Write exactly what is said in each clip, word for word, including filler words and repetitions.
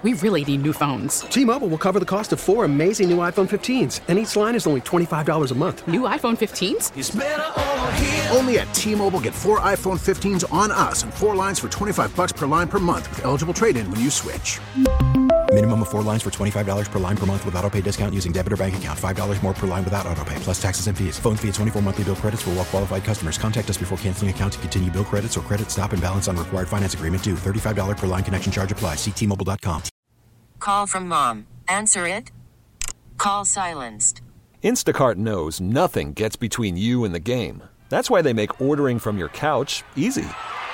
we really need new phones. T-Mobile will cover the cost of four amazing new iPhone fifteens, and each line is only twenty-five dollars a month. New iPhone fifteens? It's better over here. Only at T-Mobile, get four iPhone fifteens on us and four lines for twenty-five dollars per line per month with eligible trade-in when you switch. Minimum of four lines for twenty-five dollars per line per month with autopay discount using debit or bank account. five dollars more per line without autopay, plus taxes and fees. Phone fee at twenty-four monthly bill credits for well-qualified customers. Contact us before canceling account to continue bill credits or credit stop and balance on required finance agreement due. thirty-five dollars per line connection charge applies. See T Mobile dot com. Call from mom. Answer it. Call silenced. Instacart knows nothing gets between you and the game. That's why they make ordering from your couch easy.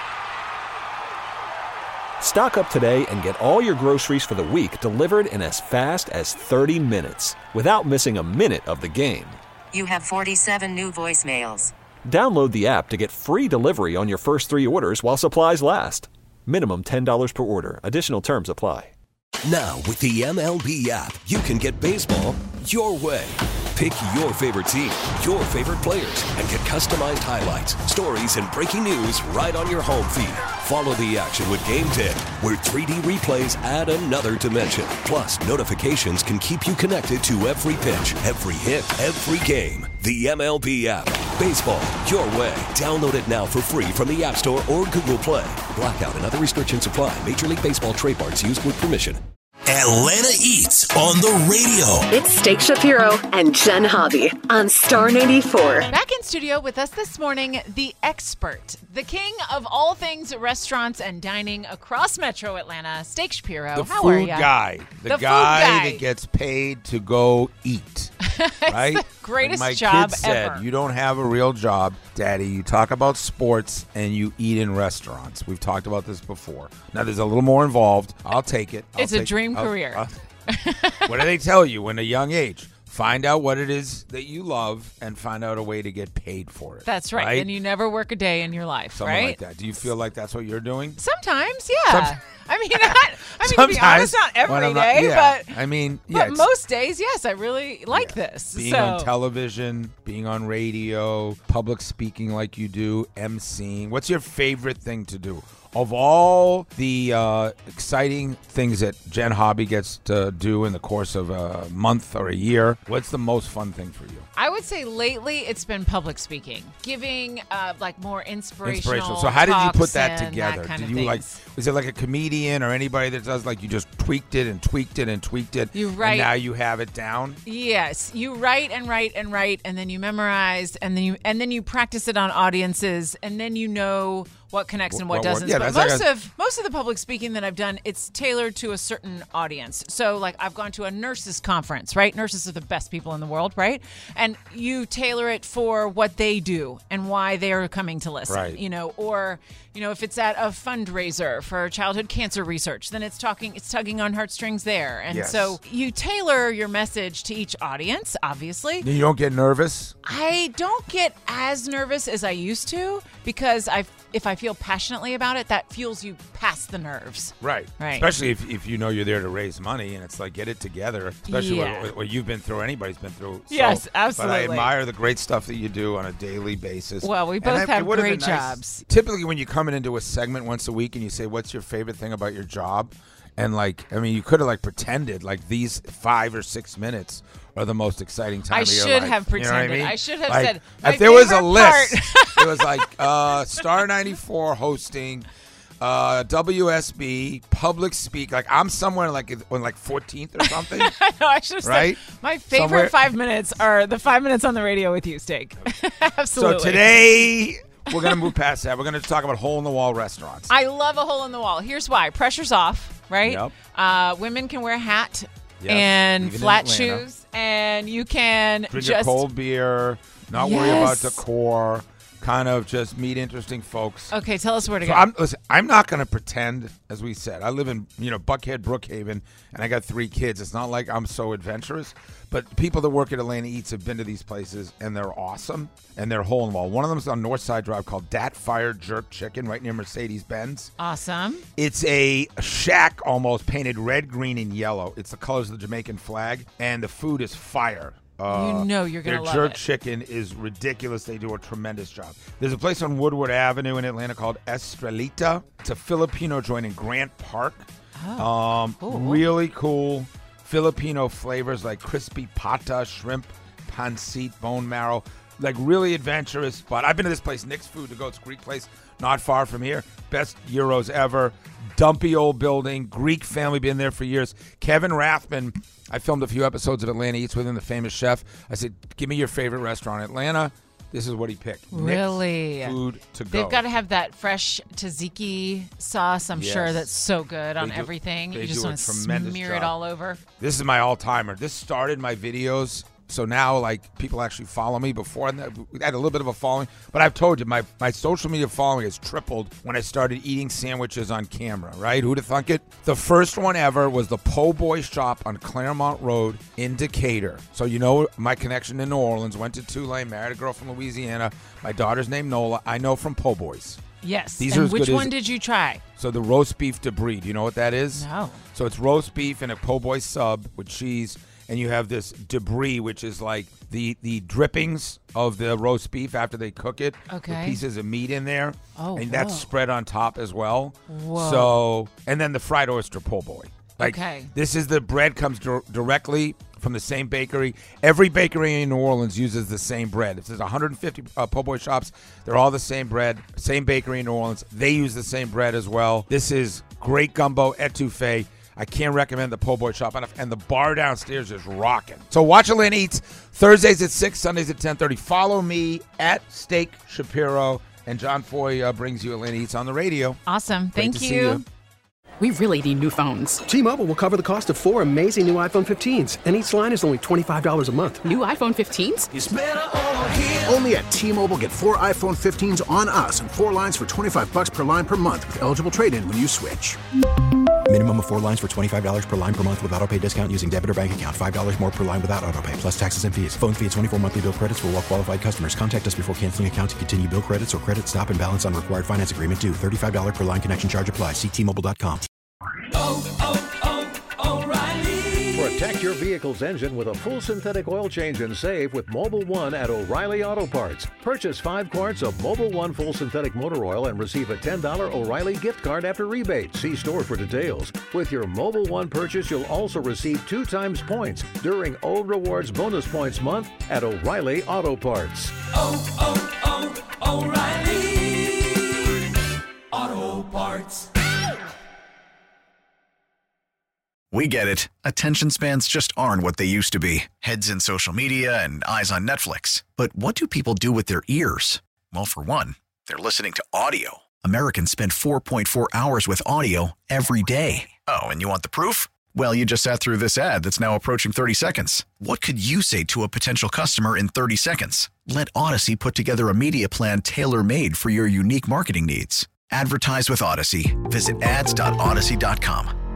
Stock up today and get all your groceries for the week delivered in as fast as thirty minutes without missing a minute of the game. You have forty-seven new voicemails. Download the app to get free delivery on your first three orders while supplies last. Minimum ten dollars per order. Additional terms apply. Now, with the M L B app, you can get baseball your way. Pick your favorite team, your favorite players, and get customized highlights, stories, and breaking news right on your home feed. Follow the action with Game ten, where three D replays add another dimension. Plus, notifications can keep you connected to every pitch, every hit, every game. The M L B app. Baseball your way. Download it now for free from the App Store or Google Play. Blackout and other restrictions apply. Major League Baseball trademarks used with permission. Atlanta Eats on the radio. It's Steak Shapiro and Jen Hobby on Star ninety-four. Back in studio with us this morning, the expert, the king of all things restaurants and dining across Metro Atlanta, Steak Shapiro. The How food are you? guy. The, The guy, food guy. that gets paid to go eat. Right? The greatest like my job kid said, ever. you don't have a real job, Daddy. You talk about sports and you eat in restaurants. We've talked about this before. Now, there's a little more involved. I'll take it. I'll It's a take dream I'll- career. I'll- what do they tell you when a young age? Find out what it is that you love and find out a way to get paid for it. That's right. right? And you never work a day in your life, Something right? like that. Do you feel like that's what you're doing? Sometimes, yeah. Some- I mean, not, I mean, to be honest, not when every I'm not- day, yeah. but I mean, yeah, but it's- most days, yes, I really like yeah. this. Being so. on television, being on radio, public speaking like you do, emceeing. What's your favorite thing to do? Of all the uh, exciting things that Jen Hobby gets to do in the course of a month or a year, what's the most fun thing for you? I would say lately it's been public speaking, giving uh, like more inspirational. Inspirational. So how did you put talks that and together? That kind Did of you like? things. Was it like a comedian or anybody that does like you just tweaked it and tweaked it and tweaked it? You write- And now you have it down. Yes, you write and write and write, and then you memorize, and then you and then you practice it on audiences, and then you know what connects and what, What- what- doesn't. yeah, but that's most like a- of most of the public speaking that I've done, it's tailored to a certain audience. So, like, I've gone to a nurses conference, right? Nurses are the best people in the world, right? And you tailor it for what they do and why they are coming to listen. Right. You know, or you know, if it's at a fundraiser for childhood cancer research, then it's talking, it's tugging on heartstrings there, and Yes. so you tailor your message to each audience. Obviously, You don't get nervous. I don't get as nervous as I used to because I, if I feel passionately about it, that fuels you past the nerves. Right. Right. Especially if, if you know you're there to raise money and it's like get it together, especially Yeah. what, what you've been through, anybody's been through. So, Yes, But I absolutely. admire the great stuff that you do on a daily basis. Well, we And both I- it have would've great been nice- jobs. Typically, when you come into a segment once a week and you say, what's your favorite thing about your job? And like, I mean, you could have like pretended like these five or six minutes are the most exciting time I of your should life. have You know what I pretended. mean? I should have Like, said, my if there was a favorite list, part. it was like uh, Star ninety-four hosting, uh, W S B, public speak. Like I'm somewhere like on like fourteenth or something. I know, I should have Right? said my favorite Somewhere- five minutes are the five minutes on the radio with you, Steak. Absolutely. So today we're gonna move past that. We're gonna talk about hole in the wall restaurants. I love a hole in the wall. Here's why. Pressure's off, right? Yep. Uh, women can wear a hat Yes, and even in flat Atlanta. shoes, and you can Drink just a cold beer, not worry about Yes. decor, kind of just meet interesting folks. Okay, tell us where to So go. I'm, listen, I'm not going to pretend, as we said. I live in, you know, Buckhead, Brookhaven, and I got three kids. It's not like I'm so adventurous, but people that work at Atlanta Eats have been to these places, and they're awesome, and they're hole in the wall. One of them is on Northside Drive called Dat Fire Jerk Chicken, right near Mercedes-Benz. Awesome. It's a shack almost painted red, green, and yellow. It's the colors of the Jamaican flag, and the food is fire. Uh, You know you're gonna their love jerk it. chicken is ridiculous. They do a tremendous job. There's a place on Woodward Avenue in Atlanta called Estrelita. It's a Filipino joint in Grant Park. Oh, um, cool. Really cool Filipino flavors like crispy pata, shrimp, pancit, bone marrow. Like really adventurous. But I've been to this place, Nick's Food to Go. It's a Greek place not far from here. Best gyros ever. Dumpy old building. Greek family, been there for years. Kevin Rathman, I filmed a few episodes of Atlanta Eats with him, the famous chef. I said, give me your favorite restaurant in Atlanta. This is what he picked. Really? Nick's Food to Go. They've got to have that fresh tzatziki sauce. I'm Yes. sure that's so good on They do- everything. they You just do a want to tremendous smear it job. all over. This is my all-timer. This started my videos. So now, like, people actually follow me. Before, I had a little bit of a following. But I've told you, my, my social media following has tripled when I started eating sandwiches on camera, right? Who'd have thunk it? The first one ever was the Po' Boy shop on Claremont Road in Decatur. So you know my connection to New Orleans. Went to Tulane, married a girl from Louisiana. My daughter's named Nola. I know from Po' Boys. Yes. These and are as which good one as- did you try? So the roast beef debris. Do you know what that is? No. So it's roast beef and a po' boy sub with cheese, and you have this debris, which is like the the drippings of the roast beef after they cook it. Okay. With pieces of meat in there. Oh, and that's whoa. spread on top as well. Whoa. So, and then the fried oyster po' boy. Like, Okay. This is the bread comes dir- directly from the same bakery. Every bakery in New Orleans uses the same bread. If there's one hundred fifty uh, po' boy shops, they're all the same bread. Same bakery in New Orleans. They use the same bread as well. This is great gumbo etouffee. I can't recommend the po' boy shop enough. And the bar downstairs is rocking. So watch Atlanta Eats Thursdays at six, Sundays at ten thirty. Follow me at Steak Shapiro. And John Foy uh, brings you Atlanta Eats on the radio. Awesome. Great Thank to you. see you. We really need new phones. T-Mobile will cover the cost of four amazing new iPhone fifteens, and each line is only twenty-five dollars a month. New iPhone fifteens? It's better over here. Only at T-Mobile, get four iPhone fifteens on us and four lines for twenty-five bucks per line per month with eligible trade-in when you switch. Minimum of four lines for twenty-five dollars per line per month with autopay discount using debit or bank account. five dollars more per line without autopay, plus taxes and fees. Phone fee at twenty-four monthly bill credits for well-qualified customers. Contact us before canceling account to continue bill credits or credit stop and balance on required finance agreement due. thirty-five dollars per line connection charge applies. See T Mobile dot com. Protect your vehicle's engine with a full synthetic oil change and save with Mobil one at O'Reilly Auto Parts. Purchase five quarts of Mobil one full synthetic motor oil and receive a ten dollars O'Reilly gift card after rebate. See store for details. With your Mobil one purchase, you'll also receive two times points during O Rewards Bonus Points Month at O'Reilly Auto Parts. Oh, oh, oh, O'Reilly Auto Parts. We get it. Attention spans just aren't what they used to be. Heads in social media and eyes on Netflix. But what do people do with their ears? Well, for one, they're listening to audio. Americans spend four point four hours with audio every day. Oh, and you want the proof? Well, you just sat through this ad that's now approaching thirty seconds. What could you say to a potential customer in thirty seconds? Let Odyssey put together a media plan tailor-made for your unique marketing needs. Advertise with Odyssey. Visit ads dot odyssey dot com.